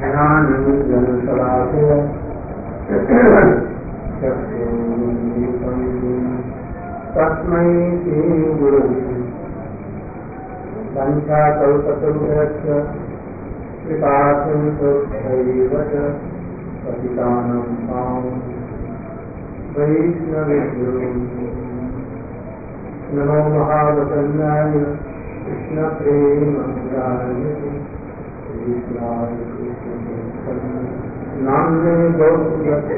ज्ञानञ्जनशलाकया तस्मै श्रीगुरुवे वञ्चाकल्पतरुभ्यश्च कृपासिन्धुभ्यैव च पतितानां पावनेभ्यो वैष्णवेभ्यो नमो महावतन्याय कृष्णप्रेममुरारये कृष्णाय नाम्ने गौरवते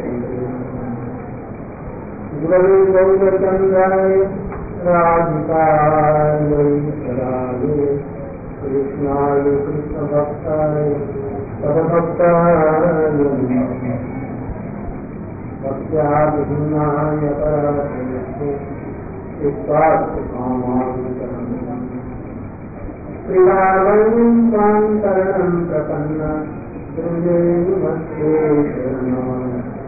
गुरवे गौरचन्द्राय राधिकाय राधे कृष्णाय कृष्णभक्ताय तद्भक्ताय भक्त्याभिन्नाय पराधीये चित्तार्थकामादिकरणं प्रियावयं कान्तरणं प्रपन्न गृहे नमस्ते शरणं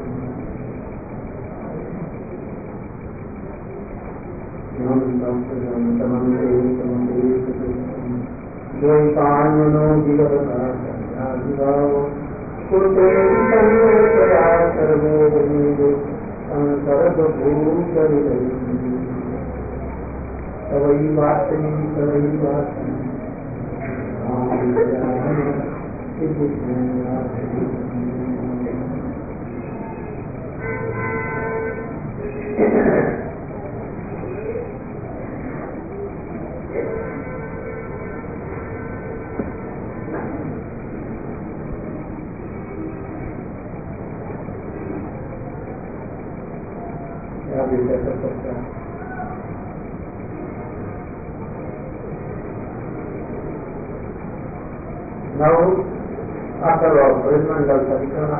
द्वैपायनो विरहकारिभावो कुरुते तन्मया सर्वे वेदे संसर्गभूतविदयम् तवैवास्मि तवैवास्मि Now, after all, Brahmangal Parikrama,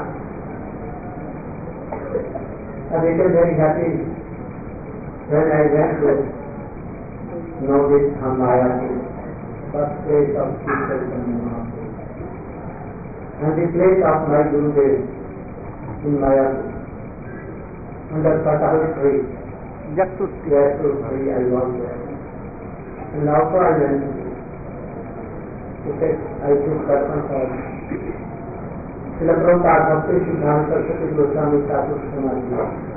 I became very happy when I went to know this Mayapur, first place of Sri Chaitanya Mahaprabhu, and the place of my Gurudev in Mayapur, under Katal tree. Jackfruit tree, I was there. And also I went to take, I took darshan for Srila Prabhupada Bhakti Siddhanta Saraswati Goswami Thakur Samadhi.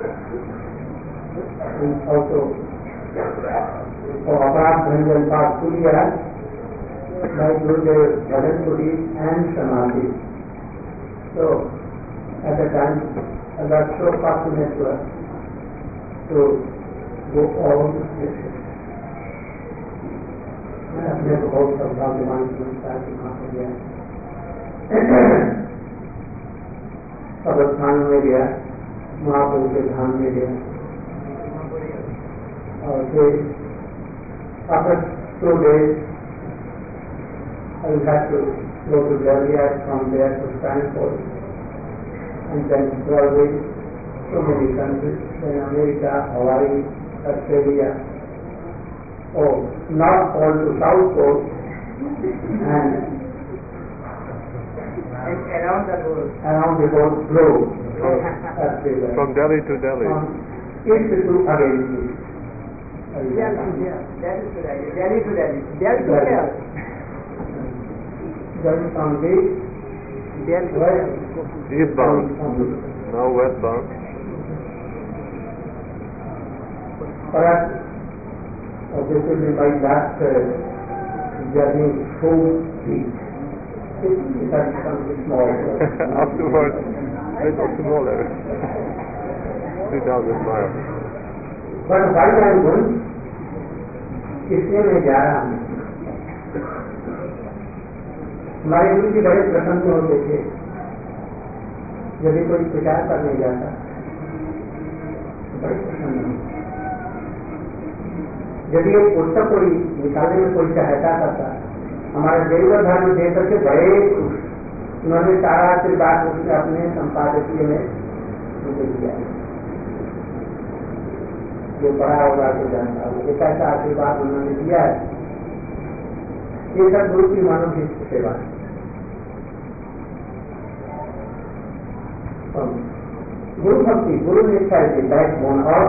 And also for Aparat Bhanjan Path Puria, my Gurudev Bhajan Puri and Samadhi. So at the time I got so fortunate to go all the places. मैं अपने को बहुत सौभाग्यवान समझता कि वहाँ पर गया सब स्थानों में गया, महाप्रभु के धाम में गया और फिर after 2 days I had to go to Delhi, from there to Stanford, and then 12 days so many countries, then America, Hawaii, Australia, North Pole to South Pole, and around the whole globe. From Delhi to Delhi. From east to again. Delhi to Delhi. Delhi to where? Delhi from the west. Eastbound. Now westbound. Perhaps this will be my last journey full feet. It has become small. Afterwards, little smaller. 3,000 miles. But why I am going? इसलिए मैं जा रहा हूँ. हमारे गुरु जी बड़े प्रसन्न होते थे यदि कोई प्रचार करने जाता, बड़े प्रसन्न होते. यदि एक पुस्तक कोई निकालने में कोई सहायता करता, हमारे देवघर धर्म देख करके बड़े खुश. उन्होंने सारा आशीर्वाद उसने अपने संपादकीय में मुझे दिया. जो बड़ा होगा तो जानता हूँ, एक ऐसा आशीर्वाद उन्होंने दिया है. ये सब गुरु की मानव की सेवा. गुरु भक्ति, गुरु निष्ठा इज द बैकबोन ऑफ.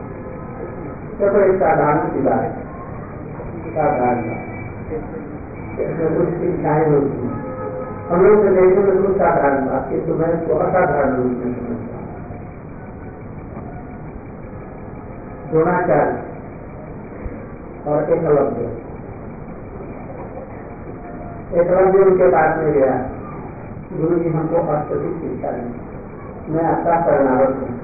तो एक साधारण सी बात है, साधारण बात. इसमें कुछ शिक्षाएं होती हैं। हम लोग के देश में कुछ साधारण बात किंतु मैं इसको असाधारण रूप में समझता हूँ। द्रोणाचार्य और एकलव्य उनके पास में गया, गुरु जी हमको अस्त्र की शिक्षा दी, मैं आपका शरणागत हूँ।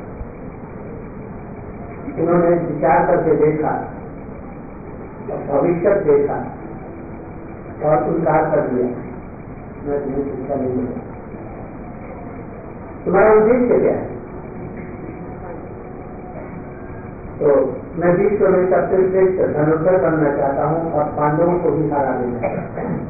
उन्होंने विचार करके देखा और भविष्य देखा और स्वीकार कर दिया, मैं तुम्हें शिक्षा नहीं दूंगा। तुम्हारा उद्देश्य क्या है? तो मैं विश्व में सबसे श्रेष्ठ धनुर्धर बनना चाहता हूँ और पांडवों को भी हरा देना चाहता हूँ।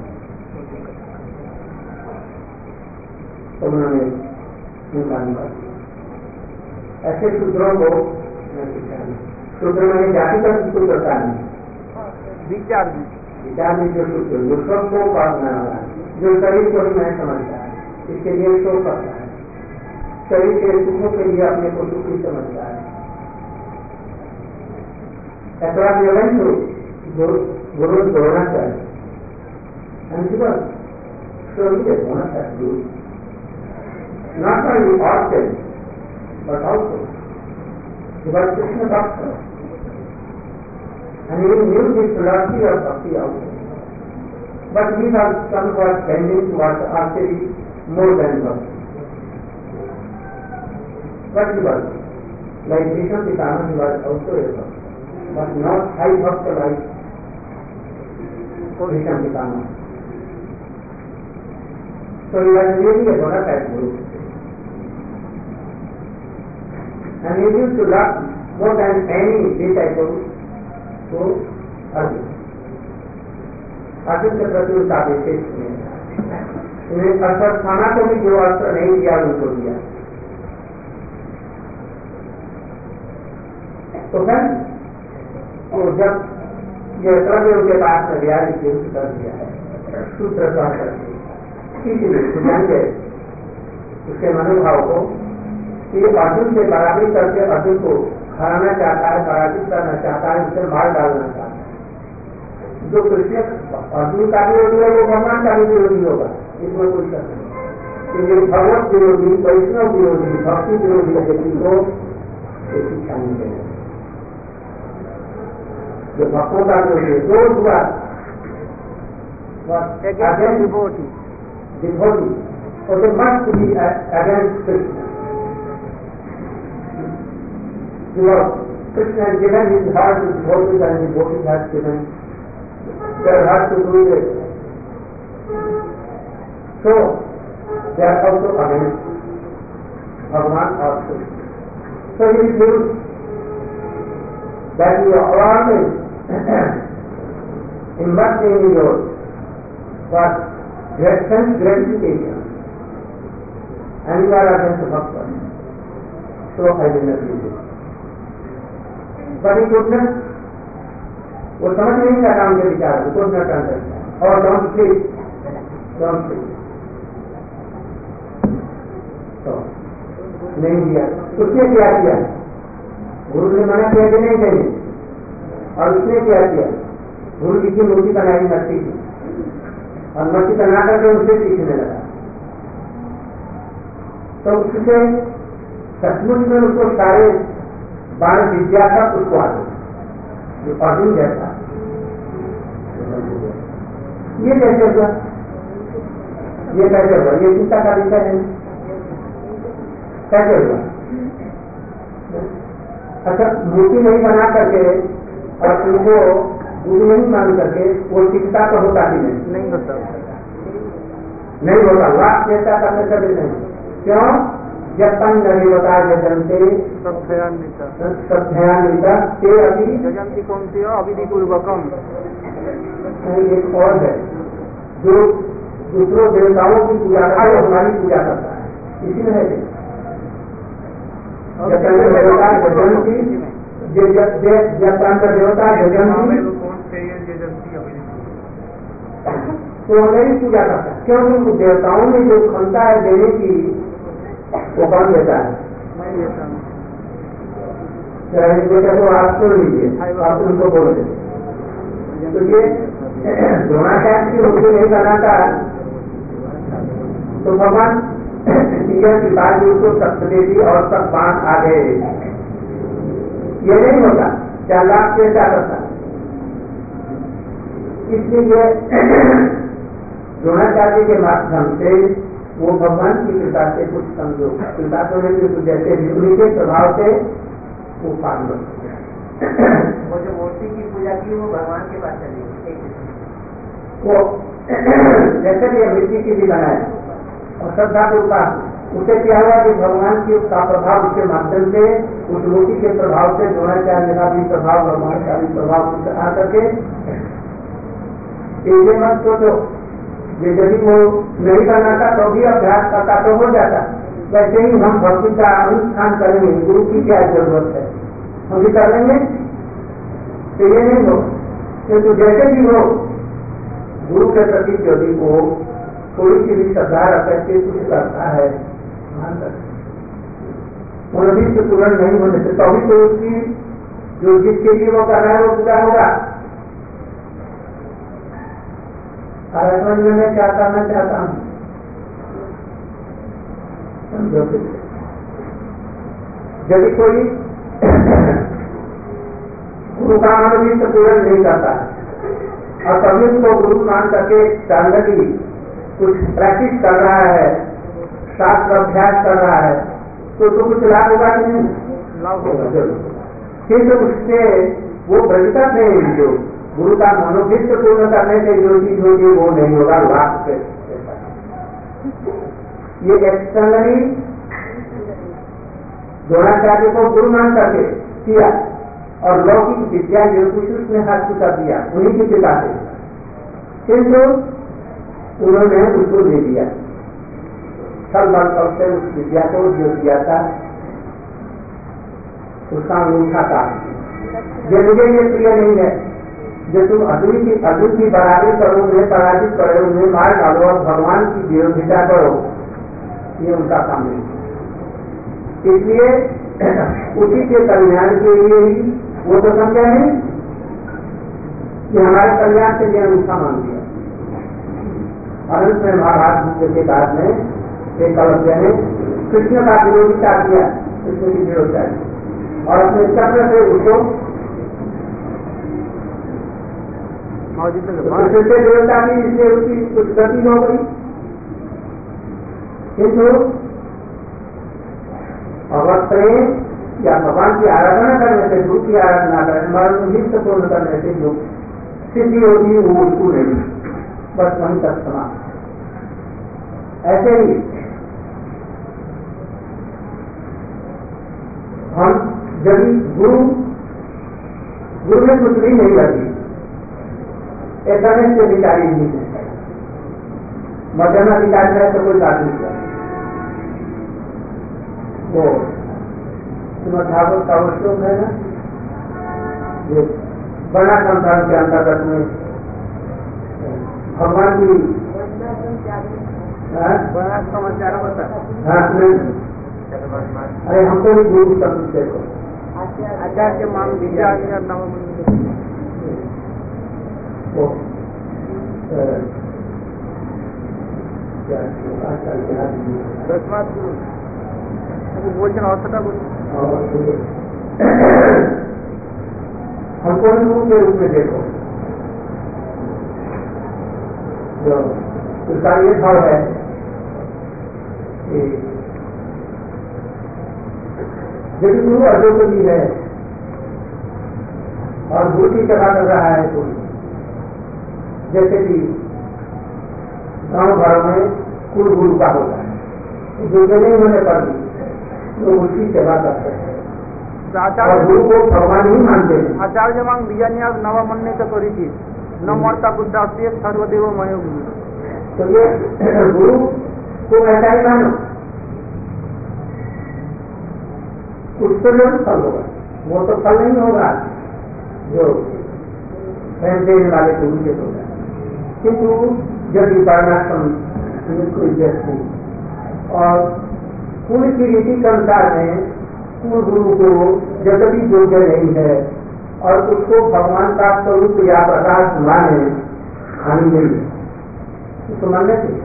तो उन्होंने कर दिया। ऐसे शूद्रों को मैं शिक्षा दूँ। शूद्र में जातिगत शूद्रता नहीं, विचार में जो शूद्र जो सबको पालना वाला, जो शरीर को ही मैं समझता है, इसके लिए शोक करता है, शरीर के सुखों के लिए अपने को सुखी समझता है। ऐसा व्यवहार गुरु जोड़ना चाहिए, होना चाहिए, not only often but also he was Krishna doctor and he knew the philosophy of bhakti also, but he was somewhat tending towards archery more than bhakti. But he was like Vishnu Pitama, he was also a bhakti, but not high bhakti like Vishnu Pitama. So he was really a bona fide guru. And he used to love more than any disciple to Arjun. Arjun के प्रति उसका विशेष उन्हें अश्वत्थामा को भी जो अस्त्र नहीं दिया उनको दिया। तो फिर तो जब ये द्रव्य उनके पास में गया युद्ध कर दिया है सूत्र करके इसीलिए जान गए उसके मनोभाव को कि अर्जुन से बराबरी करके अर्जुन को हराना चाहता है, पराजित करना चाहता है, उसे मार डालना चाहता है। जो कृष्ण अर्जुन का विरोधी है वो भगवान का भी विरोधी होगा, इसमें कोई शक नहीं। ये भगवत विरोधी, वैष्णव विरोधी, भक्ति विरोधी व्यक्ति को शिक्षा नहीं देना। जो भक्तों का विरोधी जो हुआ डिवोटी और तो must be against Krishna. Krishna has given his heart to devotees and devotees has given their heart to do it. So, they are also against Bhagavan or Krishna. So, he feels that you are always immersed in your what great sense gratification and you are against Bhakti. So, I will not use it. बड़ी goodness वो समझ नहीं सकता उनके विचार को goodness अंदर और डोंट स्लीप तो नहीं दिया। उसने क्या किया? गुरु ने मना किया कि नहीं देंगे और उसने क्या किया? गुरु जी की मूर्ति बनाई मट्टी की और मट्टी बना करके उसे सीखने लगा। तो उससे सचमुच में उसको सारे बाण विद्या का उसको आ गया जो अर्जुन जैसा। ये कैसे हुआ? ये कैसे हुआ? ये चिंता का विषय है। कैसे हुआ? अच्छा, मूर्ति नहीं बना करके और उनको गुरु नहीं मान करके वो चिंता तो होता ही नहीं होता, नहीं होता। लाभ चेष्टा करने कभी नहीं। क्यों? जब तक नहीं होता जजनते सत्यान्विता ते अभी जजंती कौन सी हो अविधि पूर्वकम। एक और है जो दूसरों देवताओं की पूजा करता है, हमारी पूजा करता है, इसी में है देवता जजंती देवता जजंती तो नहीं पूजा करता। क्योंकि देवताओं में जो क्षमता है देने की वो कौन देता है? बेटा तो आप सुन लीजिए, आप उनको बोल देते तो ये द्रोणाचार्य की रोटी नहीं बनाता तो भगवान पिताजी उसको शक्ति दे दी और सब बात आ गए, ये नहीं होता, क्या लाभ क्या करता। इसलिए द्रोणाचार्य के माध्यम से वो भगवान की कृपा से कुछ समझो, कृपा तो नहीं कुछ जैसे विष्णु के प्रभाव से वो पान बन गया। वो जो मूर्ति की पूजा की वो भगवान के पास चली, वो जैसे भी मिट्टी की भी बनाया और श्रद्धा के उपास, उसे क्या हुआ कि भगवान की उसका प्रभाव उसके माध्यम से उस मूर्ति के प्रभाव से द्रोणाचार्य का भी प्रभाव भगवान का भी प्रभाव कुछ आ करके ये मत सोचो यदि वो नहीं बनाता तो भी अभ्यास करता तो हो जाता। वैसे ही हम भक्ति का अनुष्ठान करेंगे, गुरु की क्या जरूरत है, हम भी कर लेंगे तो ये नहीं हो, किंतु जैसे भी हो गुरु के प्रति यदि वो थोड़ी सी भी श्रद्धा रखते कुछ करता है उन्नीस पूर्ण नहीं होने से तभी तो उसकी जो जिसके लिए वो कर रहा है वो पूरा होगा। समझ में मैं क्या करना चाहता हूँ, समझो। यदि कोई गुरु का अनुष्ठान पूर्ण नहीं करता और कभी उसको गुरु मान करके चांदली कुछ प्रैक्टिस कर रहा है, शास्त्र अभ्यास कर रहा है, तो कुछ लाभ होगा कि नहीं? लाभ होगा जरूर, किंतु उससे वो ब्रजता नहीं, जो गुरु का मनोभिष्ट पूर्ण करने से जो चीज होगी वो नहीं होगा, लाभ से। ये एक्सटर्नली द्रोणाचार्य को गुरु मान करके किया और लौकिक विद्या जो कुछ उसने हासिल कर दिया उन्हीं की कृपा से, किंतु उन्होंने उसको दे दिया सब बल से उस विद्या को जो दिया था उसका अनूठा था। ये मुझे ये प्रिय नहीं है जो तुम अर्जुन की बराबरी करो, उन्हें पराजित करो, उन्हें मार डालो और भगवान की विरोधिता करो, ये उनका काम नहीं। इसलिए उसी के कल्याण के लिए ही वो तो समझा नहीं कि हमारे कल्याण के लिए अनुष्ठा मान दिया। और उसमें महाभारत के बाद में एक कलव्य ने कृष्ण का विरोधिता किया, कृष्ण की विरोधिता और अपने चक्र से उसको देवता की, इसलिए उसकी कुछ गति हो गई। किंतु भगवत प्रेम या भगवान की आराधना करने से, गुरु की आराधना करने, मनोभिष्ट पूर्ण करने से जो सिद्धि होती है वो उसको नहीं, बस वहीं तक समाप्त। ऐसे ही हम यदि गुरु में कुछ भी नहीं लगी, ऐसा नहीं से अधिकारी नहीं है, मध्यम अधिकारी है तो कोई बात नहीं है। वो भागवत का वो श्लोक है ना, जो बड़ा संसार के अंतर्गत में भगवान की बड़ा समाचार होता है। अरे हमको भी गुरु शब्द देखो, आचार्य मान दिया बोलना अवस्था हमको गुरु के रूप में देखो, जो उसका ये भाव है कि यदि गुरु अजोपति है और गुरु की सेवा कर रहा है तो जैसे कि गांव घर में कुल गुरु का होता है, जो नहीं होने पर भी तो उसकी सेवा करते हैं और गुरु को भगवान ही मानते हैं। आचार्य मांग बिजानिया नवा मन ने करी थी न मरता बुद्धा से सर्वदेव मय गुरु, तो ये गुरु को ऐसा ही मानो, कुछ तो जरूर फल होगा, वो तो फल नहीं होगा जो स्वयं देने वाले गुरु के होगा। किंतु यदि वर्णाश्रम कोई व्यक्ति और कुल की रीति के अनुसार में कुल गुरु को यद्यपि योग्य नहीं है और उसको भगवान का स्वरूप या प्रकाश माने, हानि नहीं, उसको मानने से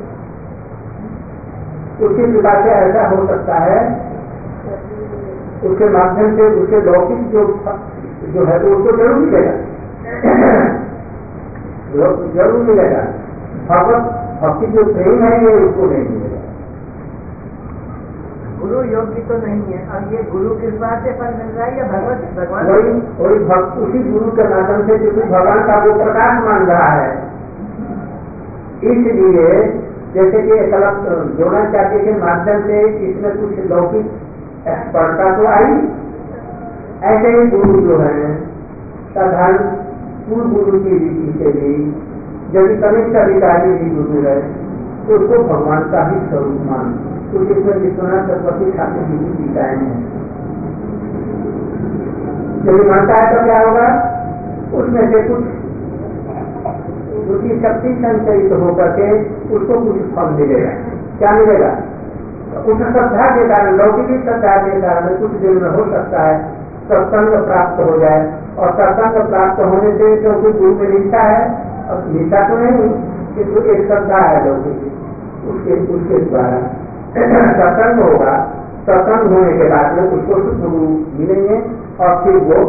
उसी प्रकार से ऐसा हो सकता है, उसके माध्यम से उसके लौकिक जो है तो उसको जरूर मिलेगा, जरूर मिलेगा। भक्ति जो प्रेम है ये उसको नहीं मिलेगा। गुरु योग्य तो नहीं है, अब ये गुरु कृपा से फल मिल रहा है या भगवान वही भक्त उसी गुरु के माध्यम से क्योंकि भगवान का वो प्रकाश मान रहा है, इसलिए जैसे कि द्रोणाचार्य के माध्यम से इसमें कुछ लौकिक स्पर्धा तो आई, ऐसे ही गुरु जो है साधारण पूर्व गुरु की रीति से भी यदि कनिष्ठ अधिकारी भी गुरु है तो उसको भगवान का ही स्वरूप मान, क्योंकि इसमें विश्वनाथ सरस्वती ठाकुर जी की टीकाएं हैं। यदि मानता है तो क्या होगा, उसमें से कुछ उसकी शक्ति संचयित होकर के उसको कुछ फल मिलेगा। क्या मिलेगा? उस श्रद्धा के कारण, लौकिक श्रद्धा के कारण कुछ दिन में हो सकता है सत्संग प्राप्त हो जाए, और सत्संग प्राप्त होने से क्योंकि गुरु में निष्ठा है, अब निष्ठा तो नहीं किंतु एक श्रद्धा है लौकिक, उसके द्वारा सत्संग होगा। सत्संग होने के बाद में उसको गुरु मिलेंगे और फिर वो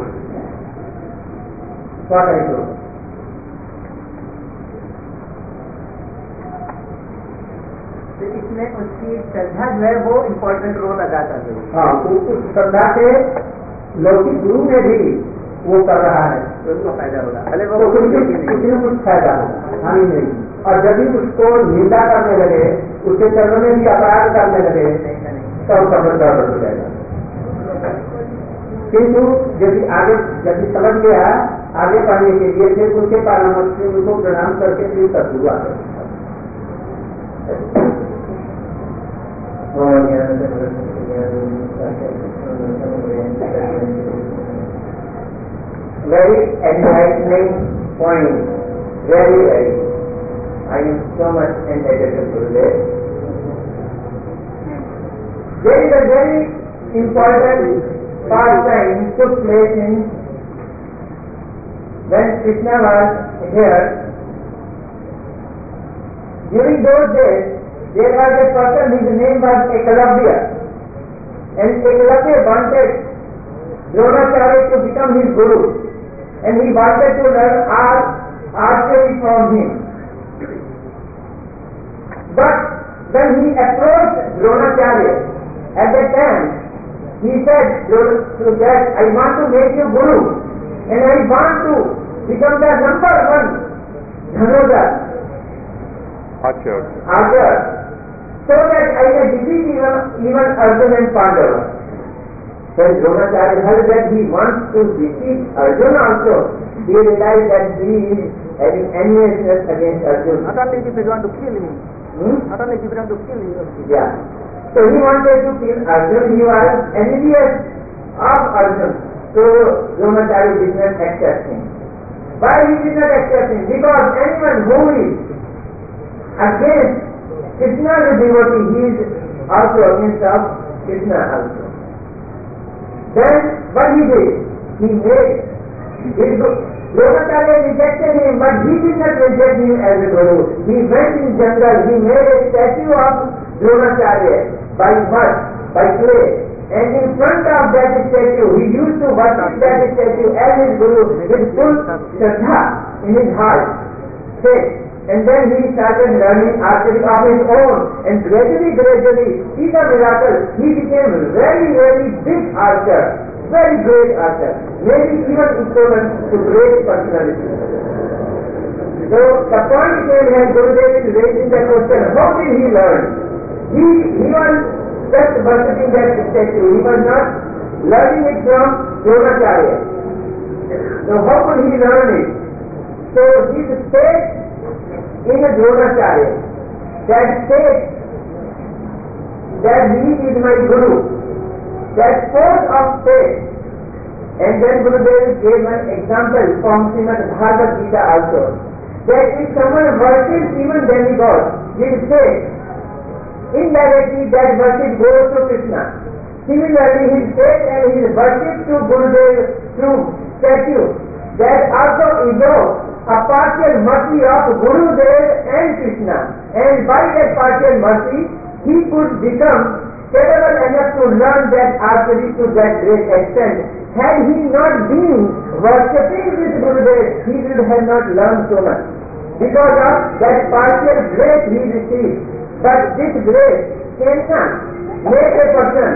तो इसमें उसकी श्रद्धा जो है वो इम्पोर्टेंट रोल अदा कर रही है। हाँ, उस श्रद्धा से लौकिक गुरु में भी वो कर रहा है तो उसको फायदा होगा, भले तो वो कुछ फायदा होगा, हानि नहीं। और जब भी उसको निंदा करने लगे, उसके चरणों में भी अपराध करने लगे तो समझदार हो जाएगा। किंतु यदि समझ गया आगे पढ़ने के लिए, फिर उनके परामर्श से उनको प्रणाम करके फिर सदगुरु आगे very enlightening point, very. I am so much entitled to this. There is a very important pastime took place in when Krishna was here. During those days, there was a person whose name was Ekalavya, and Ekalavya wanted Dronacharya to become his guru, and he wanted to learn all archery from him. But when he approached Dronacharya at that time, he said to that, I want to make you guru, and I want to become the number one Dhanodar, Archer, so that I may defeat even Arjuna and Pandava. When Dronacharya heard that he wants to defeat Arjuna also, he realized that he is having enmity against Arjuna. Not only if you want to kill him, not only if you want to kill him. Yeah. So he wanted to kill Arjuna. He was envious of Arjuna. So Dronacharya did not accept him. Why he did not accept him? Because anyone who is against Krishna's devotee, he is also against of Krishna also. Then what he did? He made Dronacharya rejected him, but he did not reject him as a guru. He went in jungle, he made a statue of Dronacharya by mud, by clay, and in front of that statue, he used to worship that statue as his guru with full shraddha in his heart, faith. And then he started learning archery of his own, and gradually, see the miracle, he became very big archer, very great archer, maybe even equivalent to great personality. So the point came here, Gurudev is raising the question, how did he learn? He was just worshipping that statue, he was not learning it from Dronacharya. So how could he learn it? So his faith in a Dronacharya, that faith that he is my guru, that force of faith. And then Gurudev gave an example from Srimad Bhagavad Gita also, that if someone worships even demigod with faith, indirectly that worship goes to Krishna. Similarly, his faith and his worship to Gurudev through statue that also evokes a partial mercy of Gurudev and Krishna, and by that partial mercy he could become capable enough to learn that archery to that great extent. Had he not been worshipping this Gurudev, he would have not learned so much because of that partial grace he received. But this grace cannot make a person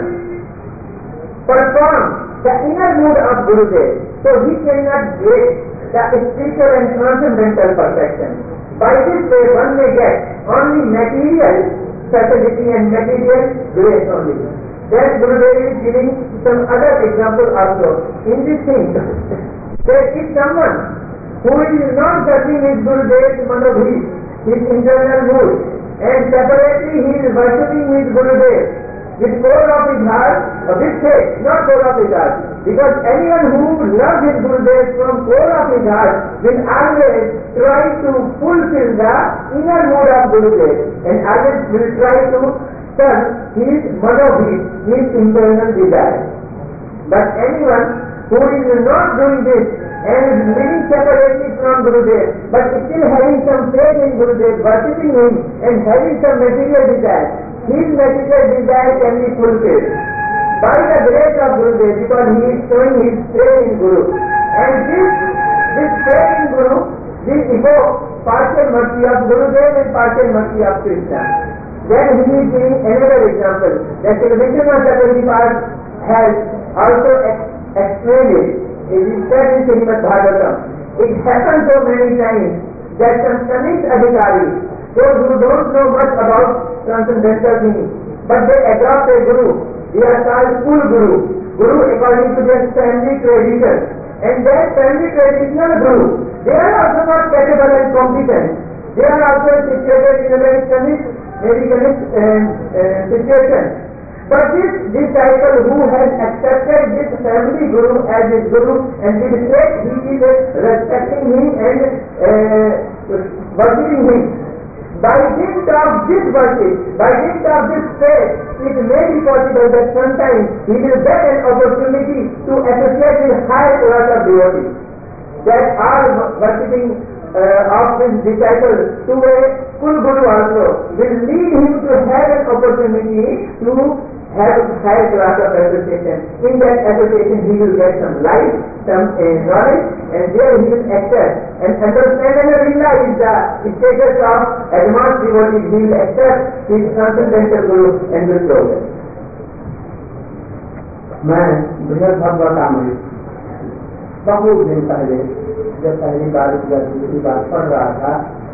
perform the inner mood of Gurudev, so he cannot get the spiritual and transcendental perfection. By this way one may get only material facility and material grace only. Then Gurudev is giving some other example also in this thing, that if someone who is not serving his Gurudev's manobhi, his internal mood, and separately he is worshipping his Gurudev with core of his heart, with faith, not core of his heart, because anyone who loves his Gurudev from core of his heart will always try to fulfill the inner mood of Gurudev, and always will try to serve his manobhi, his internal desire. But anyone who is not doing this and is living separately from Gurudev, but still having some faith in Gurudev, worshipping him and having some material desire, his material desire can be fulfilled by the grace of Gurudev, because he is showing his faith in Guru. And this faith in Guru will evoke partial mercy of Gurudev and partial mercy of Krishna. Then he is giving another example that Sri Vishwanath Chakravarti has also explained it. It is said in Srimad Bhagavatam. It happens so many times that some Kanishta Adhikari, those who don't know much about transcendental things, but they adopt a Guru. They are called full Guru. Guru according to their family tradition. And that family traditional Guru, they are also not capable and competent. They are also situated in a very Kanishta situation. But this disciple who has accepted this family Guru as his Guru, and with faith he is respecting him and worshipping him. By dint of this worship, by dint of this faith, it may be possible that sometimes he will get an opportunity to associate with higher class of devotees that are worshipping of his disciples to a full Guru also, will lead him to have an opportunity to have higher class of association. In that association he will get some light, some knowledge, and there he will accept and understand and realize the status of advanced devotees. He will accept his transcendental Guru and will progress. मैं बृहद भगवतामृत बहुत दिन पहले जब पहली बार या दूसरी बार पढ़ रहा था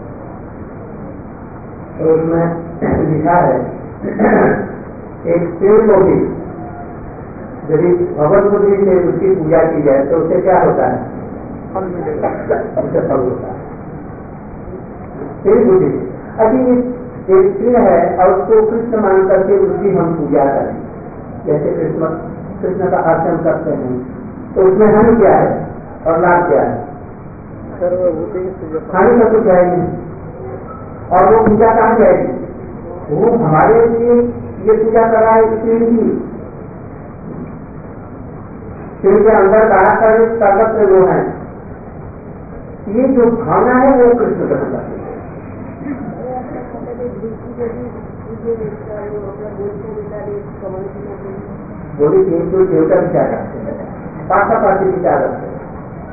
तो उसमें लिखा है एक पेड़ को भी यदि भगवत बुद्धि से उसकी पूजा की जाए तो उससे क्या होता है? उससे फल होता है। पेड़ बुद्धि अभी एक पेड़ है और उसको कृष्ण मान करके उसकी हम पूजा करें, जैसे कृष्ण का अर्चन करते हैं, तो उसमें हानि क्या है और लाभ क्या है? हानि का कुछ है नहीं, और वो पूजा कहाँ जाएगी? वो हमारे लिए ये पूजा कर रहा है पेड़ की, पेड़ के अंदर कहा कर सर्वत्र वो है, ये जो भावना है वो कृष्ण ग्रहण करते हैं। बोली कि तो देवता विचार रखते हैं, पाशापाशी विचार रखते हैं,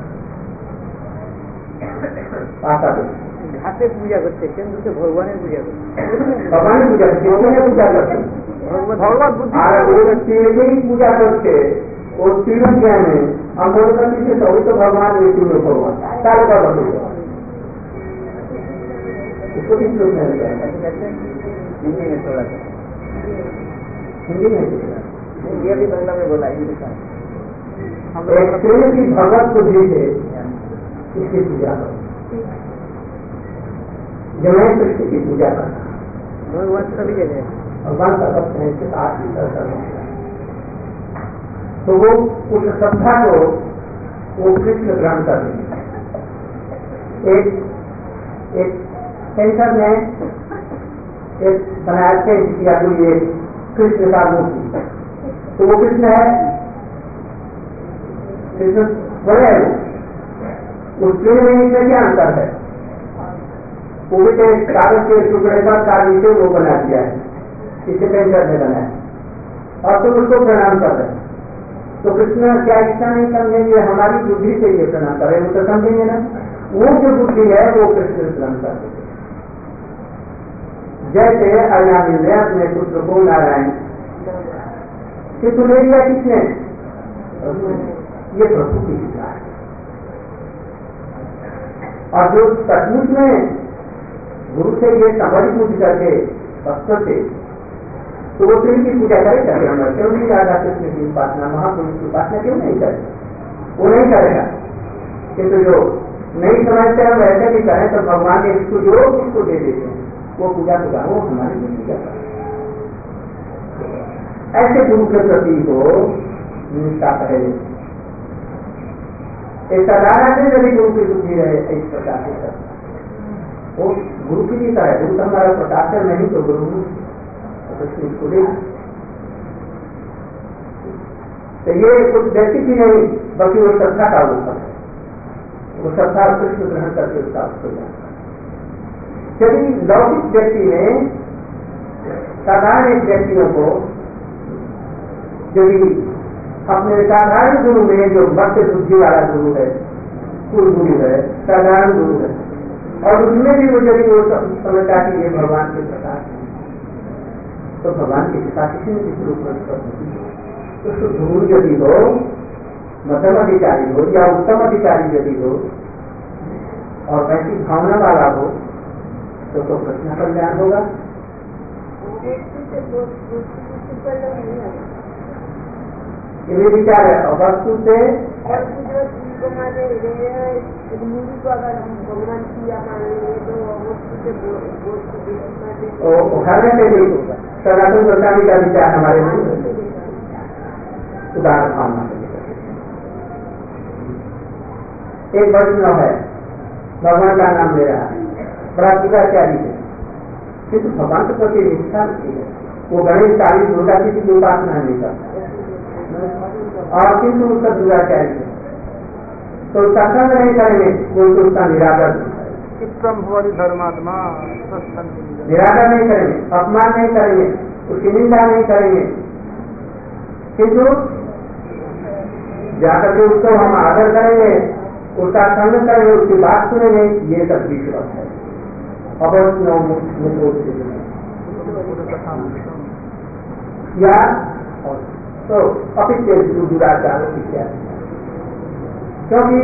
घाटे पूजा करते केंद्र से भगवान पूजा करते, भगवान पूजा पूजा करते भगवत बुद्धि पूजा करते वो तीनों क्या है हम बोलते से सभी तो भगवान ये तीनों भगवान सारे का बदल उसको किस लोग हिंदी में थोड़ा सा हिंदी में ये भी बंगला में बोला हिंदी का की भगवत बुद्धि से इसकी पूजा करो, जब मैं कृष्ण की पूजा करता भगवान सभी जगह भगवान का भक्त है इसके साथ ही करता, तो वो उस श्रद्धा को वो कृष्ण ग्रहण कर लेंगे। एक सेंटर में एक बनाया किया तो ये कृष्ण का मूर्ति, तो वो कृष्ण है, कृष्ण है उस तीन में इसमें क्या अंतर है? वो भी कागज के टुकड़े पर कागज से वो बना दिया है, इसे पेंटर ने बनाया और तुम उसको प्रणाम कर रहे। तो कृष्ण क्या इच्छा नहीं समझेंगे? हमारी बुद्धि से ये प्रणाम कर रहे, वो तो समझेंगे ना। वो जो बुद्धि है वो कृष्ण प्रणाम कर देते। जैसे अज्ञानी ने अपने पुत्र को नारायण किसको ले लिया? किसने? ये प्रभु की इच्छा है। और जो सचमुच में गुरु से ये समझ पूछ करके भक्त से, तो वो फिर की पूजा करेगा क्यों नहीं? राधा कृष्ण की उपासना, महापुरुष की उपासना क्यों नहीं करे? वो नहीं करेगा। किंतु जो नहीं समझते हम ऐसे भी करें तो भगवान ने इसको जो उसको दे देते हैं, वो पूजा पूजा वो हमारी भी पूजा करें। ऐसे गुरु के प्रति को निष्ठा पहले साधारण में यदि गुरु की बुद्धि रहे इस प्रकार से वो गुरु की भी करे। गुरु हमारा प्रकाशन नहीं तो गुरु इसको दे। तो ये कुछ व्यक्ति की नहीं बल्कि वो श्रद्धा का रूप है। वो श्रद्धा कृष्ण ग्रहण करके उसका हो जाता है। यदि लौकिक व्यक्ति ने साधारण व्यक्तियों को यदि अपने साधारण गुरु में जो मध्य बुद्धि वाला गुरु है, कुल गुरु है, साधारण गुरु है, और उसमें भी वो यदि वो समझता कि ये भगवान के प्रकाश है, तो भगवान के प्रकाश किसी न किसी रूप में तो गुरु यदि हो, मध्यम अधिकारी हो या उत्तम अधिकारी यदि हो और वैसी भावना वाला हो तो कृष्ण कल्याण होगा। ये विचार है। और वस्तु से उठाने से भी सनातन गोस्वामी का विचार हमारे उदाहरण भावना। एक वैष्णव है, भगवान का नाम ले रहा है, बड़ा दुराचारी है, किंतु भगवान के प्रति निष्ठा है। वो गणेश काली दुर्गा किसी की उपासना नहीं करता और किंतु उसका दुराचारी है, तो उसका संग नहीं करेंगे, वो उसका निरादर धर्मात्मा निरादर नहीं करेंगे, अपमान नहीं करेंगे, उसकी निंदा नहीं करेंगे, किंतु जाकर के उसको हम आदर करेंगे, उसका संग करेंगे, उसकी बात सुनेंगे। ये सब विश्वास है। या तो अपित्य दुराचार इत्यादि, क्योंकि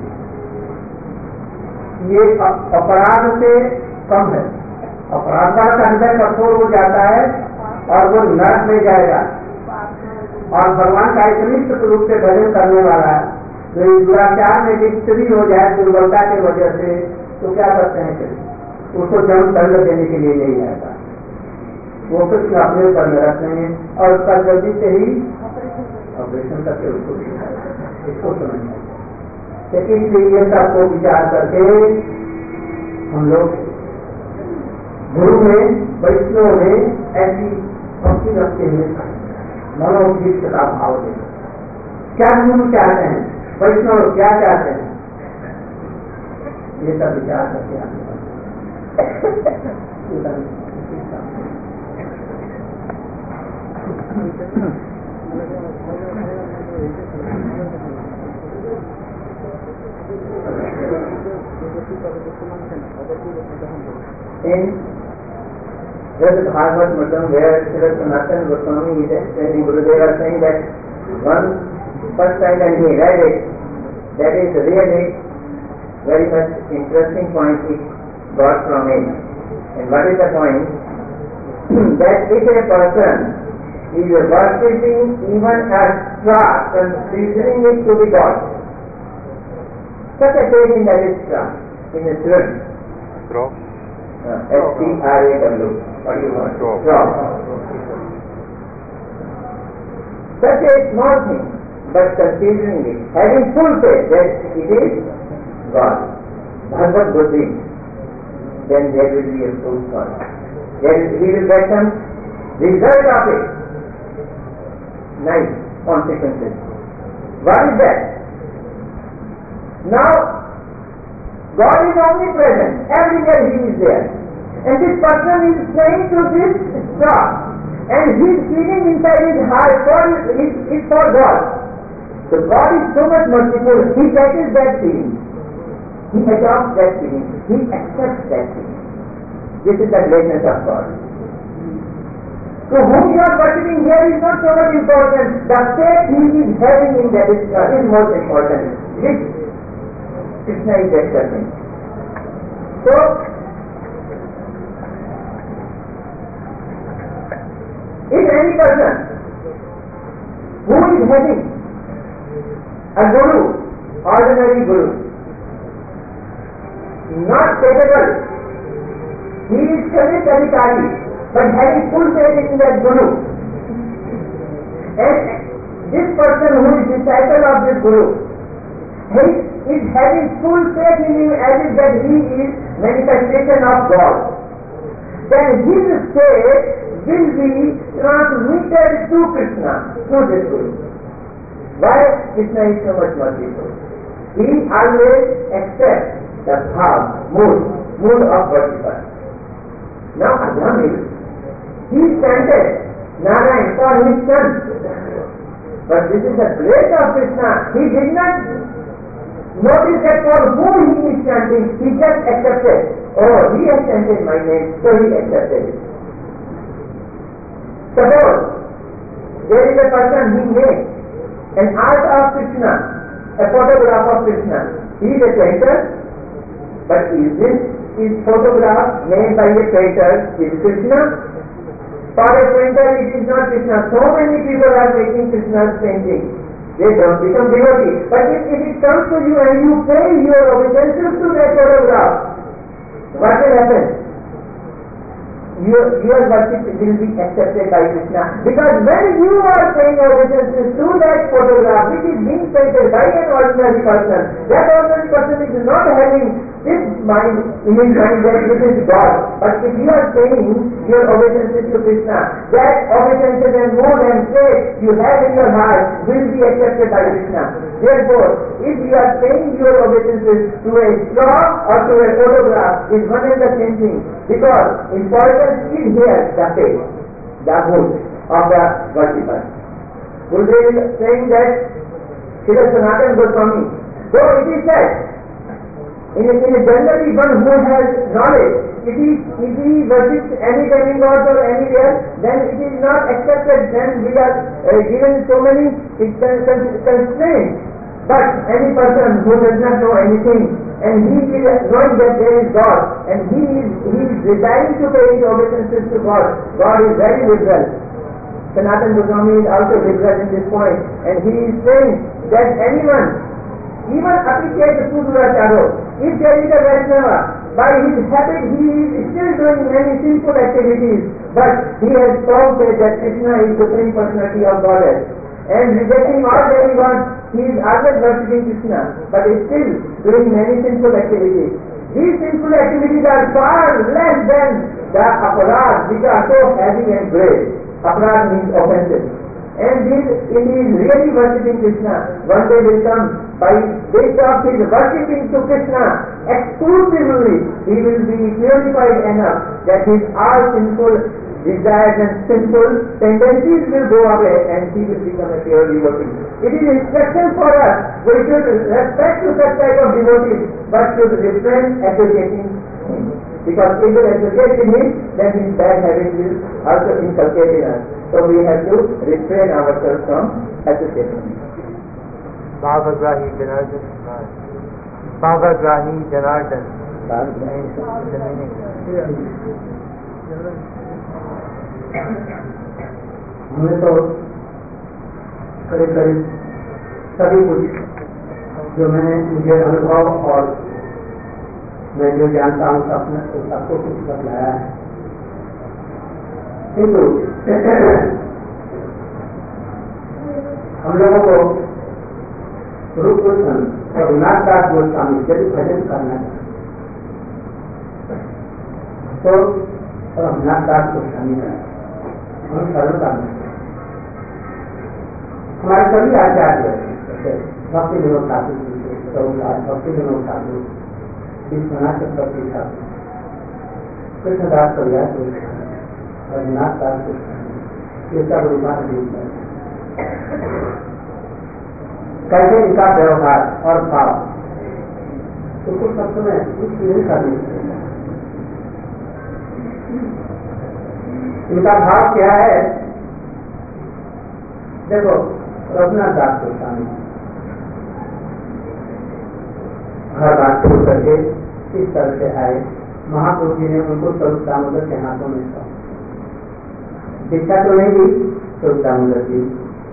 ये अपराध से कम है। अपराध का हृदय कठोर हो जाता है और वो नरक में जाएगा। और भगवान का एक निष्ठ रूप से भजन करने वाला है जो इस दुराचार में लिप्त भी हो जाए दुर्बलता की वजह से, तो क्या करते हैं कि उसको जन्म दंड देने के लिए नहीं आएगा। वो कृष्ण अपने ऊपर में रखेंगे और उसका जल्दी से ही ऑपरेशन करके इसको समझना। लेकिन ये सबको विचार करके हम लोग गुरु में, वैष्णव में ऐसी भक्ति रखते हुए मनोदीप्त का भाव देना। क्या गुरु चाहते हैं, वैष्णव क्या चाहते हैं, ये सब विचार करके आगे in just Bhagavad Gita, where Srila Sanatana Goswami is explaining, Gurudeva are saying that one first time when he read it, that is really very much interesting point he got from it. And what is the point? That if a person is worshipping even a straw, considering it to be God, such a thing that is straw, in a student. Straw? S-T-R-A-W. What do you want? Straw. Such a small thing, but considering it, having full faith that it is God, Bhagavad Buddhi, then there will be a full God. Then he will get some result of it. Nice consequences. What is that? Now, God is omnipresent. Everywhere He is there. And this person is praying to this star. And his feeling inside his heart is for God. So God is so much merciful. He catches that feeling. He adopts that feeling. He accepts that feeling. This is the greatness of God. So whom you are worshipping here is not so much important. The faith he is having in that is most important. Which Krishna is accepting. So, if any person who is having a guru, ordinary guru, not capable, he is Kavit Adhikari, but having full faith in that guru, and this person who is disciple of this guru, he is having full faith in him as if that he is manifestation of God, then his faith will be transmitted to Krishna through this guru. Why Krishna is so much merciful? He always accepts the mood of worshipper. Now Adhamil, he chanted Narayan for his son. But this is the grace of Krishna. He did not notice that for whom he is chanting. He just accepted. Oh, he has chanted my name, so he accepted it. Suppose there is a person, he made an art of Krishna, a photograph of Krishna. He is a painter, but is photograph made by a painter is Krishna? For a painter it is not Krishna. So many people are making Krishna's painting. They don't become devotees. But if it comes to you and you pay your obeisances to that photograph, what will happen? Your worship will be accepted by Krishna. Because when you are paying obeisances to that photograph which is being painted by an ordinary person, that ordinary person is not having this mind in his mind that this is God. But if you are paying your obeisances to Krishna, that obeisances and mood and faith you have in your heart will be accepted by Krishna. Therefore, if you are paying your obeisances to a straw or to a photograph, is one and the same thing. Because importance is here the faith, the mood of the worshipper. Gurudev is saying that Srila Sanatana Goswami, though it is said, in a generally one who has knowledge, if he worships any demigod or anywhere, then it is not accepted, then we are given so many constraints. But any person who does not know anything, and he is knowing that there is God, and he is desiring to pay his obeisances to God, God is very liberal. Sanatana Goswami is also liberal in this point, and he is saying that anyone, even appreciate the Puduracharo, if there is a Vaishnava, by his habit he is still doing many sinful activities, but he has strong faith that Krishna is the Supreme Personality of Godhead. And rejecting all demigods, he is always worshipping Krishna, but is still doing many sinful activities. These sinful activities are far less than the aparad, which are so heavy and great. Aparad means offensive. And if he is really worshipping Krishna, one day will come, by based of his worshipping to Krishna exclusively, he will be purified enough that his all sinful desires and sinful tendencies will go away and he will become a pure devotee. It is instruction for us. We should respect to such type of devotees, but should refrain associating him. Because if we associate with him, then his bad habits will also inculcate in us. So we have to refrain ourselves from associating him. Bhavagrahi Janardan. Bhavagrahi Janardan. हमें तो करीब करीब सभी कुछ जो मुझे अनुभव और मैं जो जानता हूँ सबको कुछ बतलाया है, किंतु हम लोगों को रूप गोस्वामी और नागदास गोस्वामी यदि भजन करना है तो नागदास गोस्वामी का हम सरल करना है। हमारे सभी आचार्य भक्ति विनोद ठाकुर जी प्रभुपाद भक्ति विनोद ठाकुर, विश्वनाथ चक्रवर्ती ठाकुर, कृष्णदास कविराज गोस्वामी, रघुनाथ दास गोस्वामी, ये सब रूपान कैसे इनका व्यवहार और भाव तो कुछ सब में कुछ नहीं करनी। इनका भाव क्या है? देखो, रघुनाथ दास गोस्वामी हर बात शुरू करके इस तरह से आए, महापुरुष जी ने उनको स्वरूप दामोदर के हाथों में था, शिक्षा तो नहीं दी, स्वरूप दामोदर जी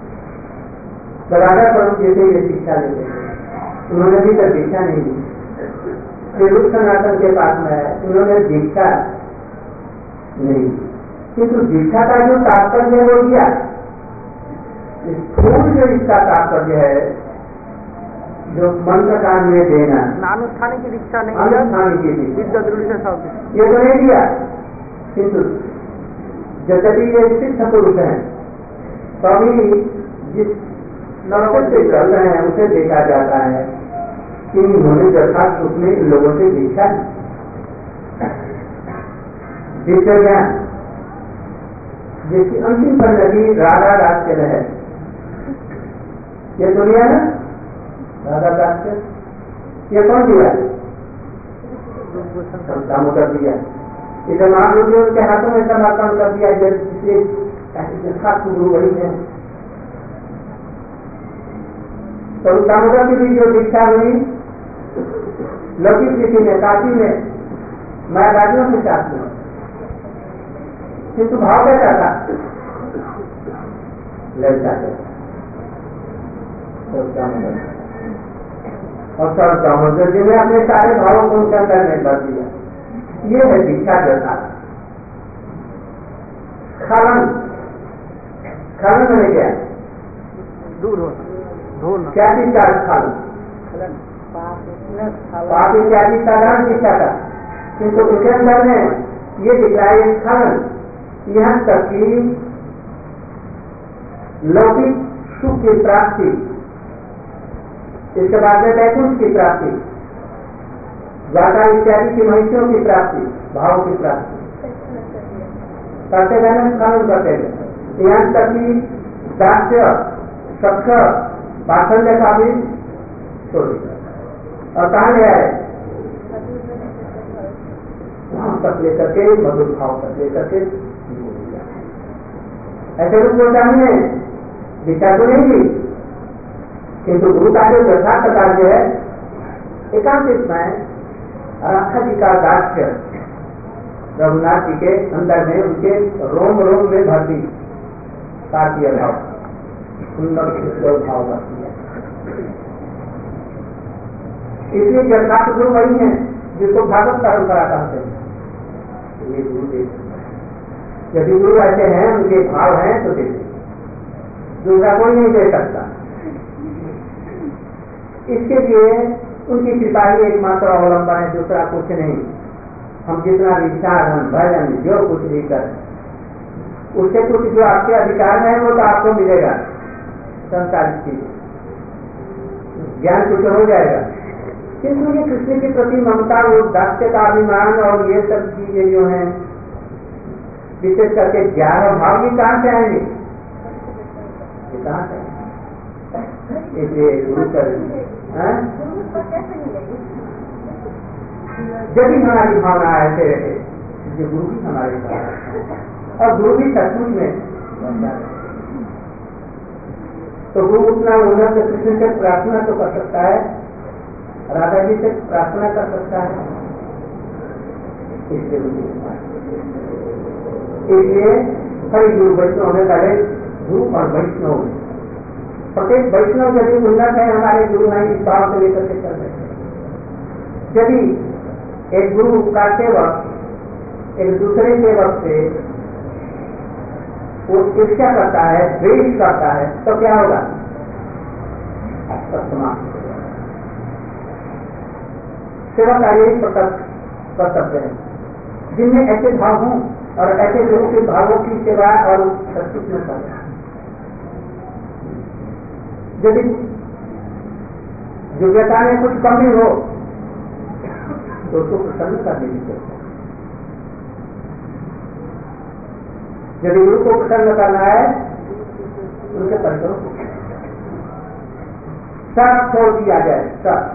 राधा स्वरूप जैसे ये शिक्षा लेते थे, उन्होंने भी तक दीक्षा नहीं दी। फिर रूप सनातन के पास में आया, उन्होंने दीक्षा नहीं दी, किंतु दीक्षा का जो तात्पर्य हो गया, स्थूल जो इसका तात्पर्य है, जो मंत्र का अन्वय देना, अनुष्ठान की दीक्षा नहीं, अनुष्ठान की दीक्षा शब्द ये तो नहीं दिया, किंतु यद्यपि ये सिद्ध पुरुष है, तभी जिस नरकों से चल रहे हैं उसे देखा जाता है कि उन्होंने यथार्थ रूप में इन लोगों से दीक्षा दिव्य ज्ञान जिसकी अंतिम परिणति राधा दास के रहे, ये तो लिया ना राधा दास के, ये कौन दिया? दामोदर दिया। इसे महाप्रभु ने उनके हाथों में समर्पण कर दिया, जिससे यथार्थ गुरु वही है। तो दामोदर की भी जो दीक्षा हुई लौकिक स्थिति में, काशी में, मायावादियों के साथ में, किंतु भाव कैसा था? लज्जा और सर दामोदर जी ने अपने सारे भावों को उनके अंदर में भर दिया। ये है दीक्षा जैसा खलन। खलन में क्या? दूर होना, ढोलना। क्या चीज का खलन? पाप इत्यादि साधारण शिक्षा था, किंतु उनके अंदर में ये दिखाई खलन, यहाँ तक कि लौकिक सुख की प्राप्ति, इसके बाद में वैकुंठ की प्राप्ति, द्वारका इत्यादि की महिषियों की प्राप्ति, भाव की प्राप्ति करते गए, खनन करते गए, यहाँ तक कि दास्य, सख्य, पाखंड का भी छोड़ दिया। और कहाँ ले आए? वहां तक लेकर के, मधुर भाव तक लेकर के। ऐसे रूप गोस्वामी ने दीक्षा तो नहीं दी, किंतु गुरु का जो यथार्थ कार्य है, एकांतिक में राधा जी का दास्य रघुनाथ जी के अंदर में, उनके रोम रोम में भर दी ताकीय भाव, सुंदर भाव भर दिया। इसलिए यथार्थ गुरु वही है जिसको भागवत परंपरा कहते हैं। ये गुरु देख, यदि गुरु ऐसे हैं, उनके भाव हैं तो देते, दूसरा कोई नहीं दे सकता। इसके लिए उनकी कृपा ही एकमात्र अवलंबन है, दूसरा कुछ नहीं। हम जितना विचार, हम भजन, जो कुछ भी करें, उससे कुछ जो आपके अधिकार में है वो तो आपको मिलेगा, संसारिक चीज, ज्ञान कुछ हो जाएगा। किंतु ये कृष्ण के प्रति ममता, वो दास्य का अभिमान और ये सब चीजें जो हैं, विशेष करके ज्ञान और भाव भी कहाँ से आएंगे? ये कहाँ से? इसलिए गुरु कर जब भी हमारी भावना ऐसे रहे, जो गुरु भी हमारे साथ, और गुरु भी सचमुच में, तो गुरु उतना उन्नत कृष्ण से प्रार्थना तो कर सकता है, राधा जी से प्रार्थना कर सकता है। इसलिए कई गुरु वैष्णव में पहले गुरु और वैष्णव, प्रत्येक वैष्णव यदि उन्नत है, हमारे गुरु हैं, इस भाव को लेकर के चल रहे हैं। यदि एक गुरु का सेवक एक दूसरे सेवक से वो ईर्ष्या करता है, द्वेष करता है, तो क्या होगा? सेवा का यही कर्तव्य है, जिनमें ऐसे भाव हों और ऐसे लोगों के भावों की सेवा और प्रस्तुत न करें। यदि योग्यता में कुछ कमी हो तो उसको प्रसन्न करने की चेष्टा। यदि गुरु को प्रसन्न करना है उनके परिसरों को सब छोड़ दिया जाए, सब।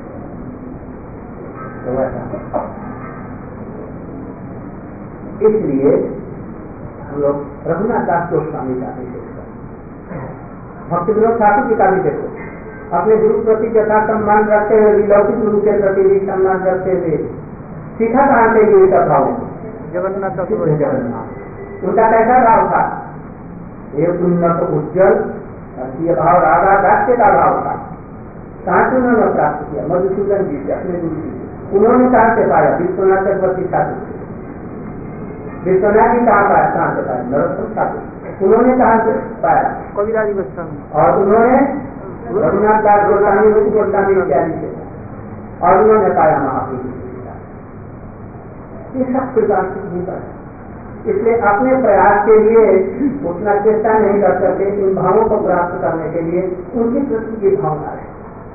तो ऐसा इसलिए हम लोग रघुनाथ दास गोस्वामी का भी देखते, भक्ति विनोद ठाकुर जी का भी देखो, अपने गुरु प्रति यथा सम्मान रखते हुए लौकिक गुरु के प्रति भी सम्मान रखते हुए सीखा कहाँ से ये सब भाव? जगन्नाथ जगन्नाथ। उनका कैसा भाव था? एक उन्नत उज्जवल ये भाव राधा दास्य का भाव था। कहाँ से उन्होंने प्राप्त किया? मधुसूदन जी से, अपने गुरु जी। उन्होंने कहाँ से पाया? विश्वनाथ चक्रवर्ती ठाकुर से। विश्वनाथ जी कहाँ पाया? कहाँ से पाया? नरोत्तम ठाकुर। उन्होंने कहाँ से पाया? कविराज गोस्वामी। और उन्होंने रघुनाथ दास गोस्वामी, रूप गोस्वामी इत्यादि से। और उन्होंने पाया महाप्रभु। ये सब प्रकार से नहीं पाया। इसलिए अपने प्रयास के लिए उतना चेष्टा नहीं कर सकते इन भावों को प्राप्त करने के लिए उनकी प्रति ये भावना है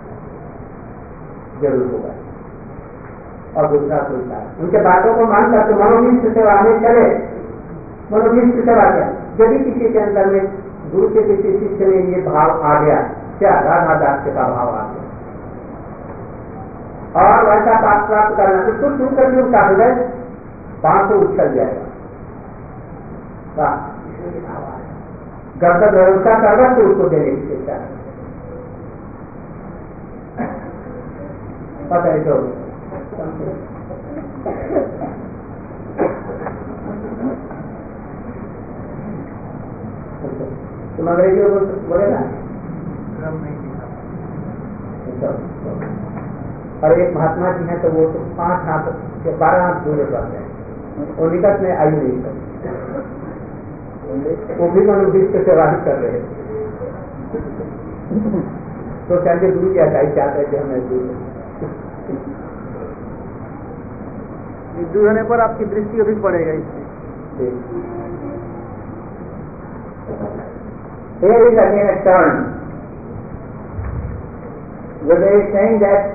जरूर होगा। और दूसरा सोचता है उनके बातों को मान करके मनोनिष्ठ सेवा में चले। मनोनिष्ठ सेवा क्या? यदि किसी के अंदर में गुरु के किसी शिष्य में ये भाव आ गया, क्या राधा दास का भाव आ गया और वैसा पाठ प्राप्त करना, उसको सुन करके उसका हृदय बात को उछल जाएगा। घर का व्यवस्था करना तो उसको देने की चेष्टा है। पता है तो तुम अंग्रेजी बोले ना। और एक महात्मा जी हैं तो वो तो 5 हाथ के 12 हाथ दूर रहते हैं, वो निकट में आयु नहीं करते, वो भी मनुष्य से सेवा ही कर रहे। तो कहते गुरु जी ऐसा ही चाहते थे हमें दूर होने पर आपकी दृष्टि अधिक पड़ेगा इससे। Here is again a turn where they are saying that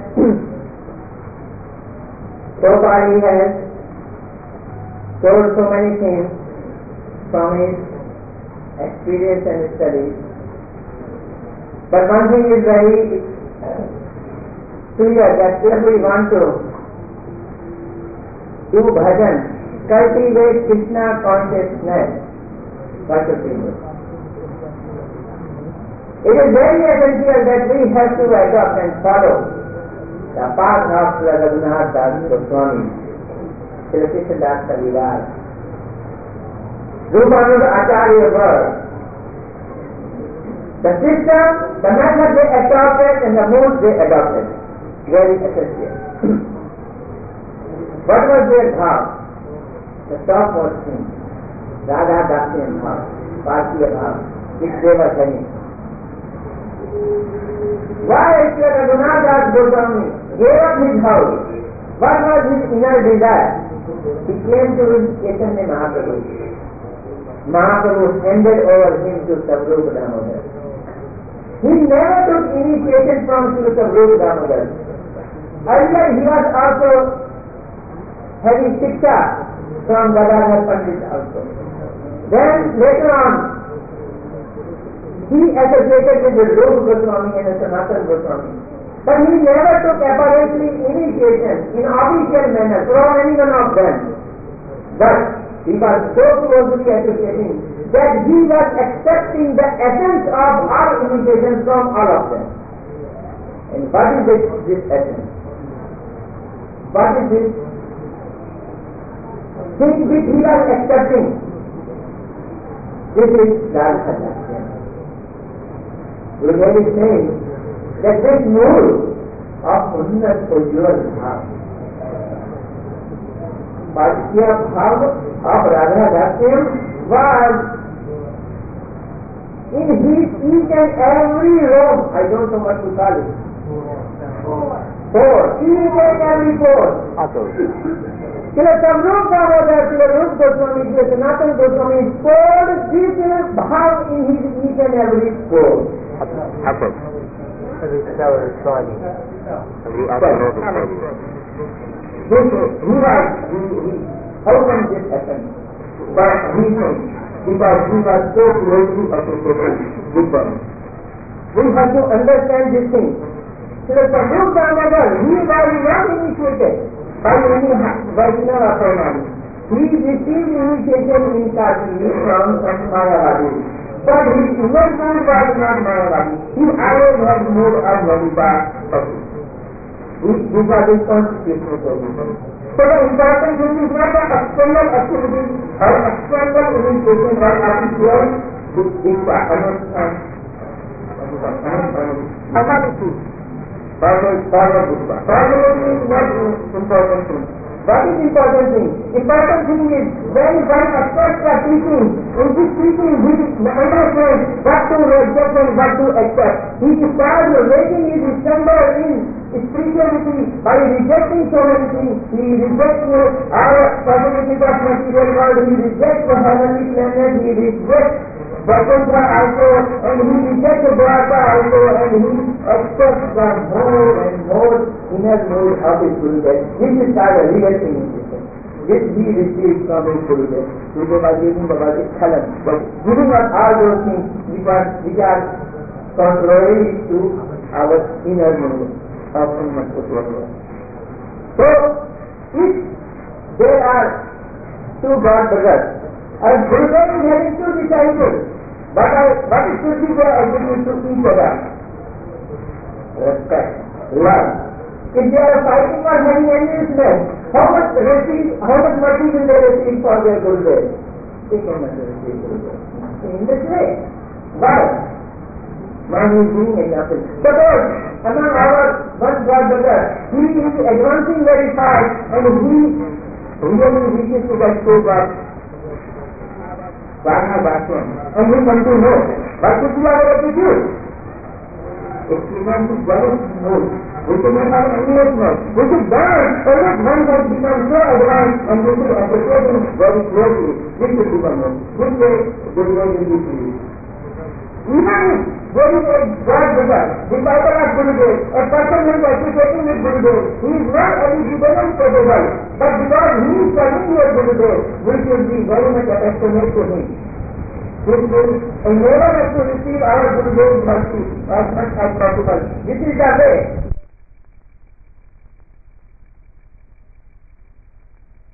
so far he has told so many things from his experience and studies, but one thing is very clear, that if we want to do bhajan, cultivate Krishna consciousness, what should we do? It is very essential that we have to adopt and follow the path of Raghunath Das Goswami, Sri Krishna Das Kaviraj, Rupananda Acharya word. The system, the method they adopted and the mode they adopted, very essential. What was their bhav? The topmost thing, Radha Daksyan bhav, Parsiya bhav, which they were saying. Why Sri Raghunath Das Goswami gave up his house? What was his inner desire? He came to his Chaitanya Mahaprabhu. Mahaprabhu handed over him to Sabrupa Damodar. He never took initiation from Sri Sabrupa Damodar. Earlier he was also having shiksha from Gadadhar Pandit also. Then later on he associated with the Rupa Goswami and the Sanatana Goswami. But he never took apparently initiation in official manner from any one of them. But he was so closely associating that he was accepting the essence of all initiation from all of them. And what is this essence? What is this thing which he was accepting? This is Radha Daksyan. We are really saying that this mood of Unnat Ujjwal Bhav, Parsiya Bhav of Radha Daksyan was in his each and every room. I don't know what to call it. Pore. Each and every pore. Srila Sabrupa Damodar, Srila Rupa Goswami, Srila Sanatana Goswami poured this bhav in his each and every pore. And we ask another question. How can this happen? But he thinks, because we are so closely associated with them. We have to understand this thing. So the Sadhu Damodar, he was not initiated by any Vaishnava authority. He received initiation in Kashi from some Mayavadi. But his inner mood was not Mayavadi. He always had mood of Lalita Bhakti. These are the constitutional solutions. So the important thing is not the external activity or external initiation or official Dikpa. Formal Dikpa. Formality is not important thing. What is important thing? Important thing is when one accepts the teaching, in this teaching he understands what to reject and what to accept. He starts making his slumber in spirituality by rejecting so many things. He rejects our possibilities of material world, he rejects the heavenly planet, he rejects Vaikuntha also, and he rejects Dwarka also, and he accepts the more and more inner mood of his Gurudev. This is called a real initiation. This he received from his Gurudev. Gurudev was giving about his talent, but giving us all those things which are contrary to our inner mood of Ummah. So, if there are two God brothers, and Gurudev is having two disciples, what should be their attitude to each other? Respect, love. If they are fighting or having enmity, how much mercy will they receive for their Gurudev? They cannot receive Gurudev. In this way. Why? Man is doing example. Suppose among our one God brother, he is advancing very fast and he really reaches to that scope of Varna Bhasham, and we want to know what should be our attitude. If we want to develop more, we should not have any more. We should dance, unless one has become so advanced and we should appreciate him very closely. This should become more. This way, Gurudev will be pleased. Even if there is a God brother, disciple of Gurudev, a person who is associating with Gurudev, he is not eligible for the world, but because he is serving your Gurudev, we should be very much affectionate to him. We should endeavor to receive our Gurudev's mercy as much as possible. This is the way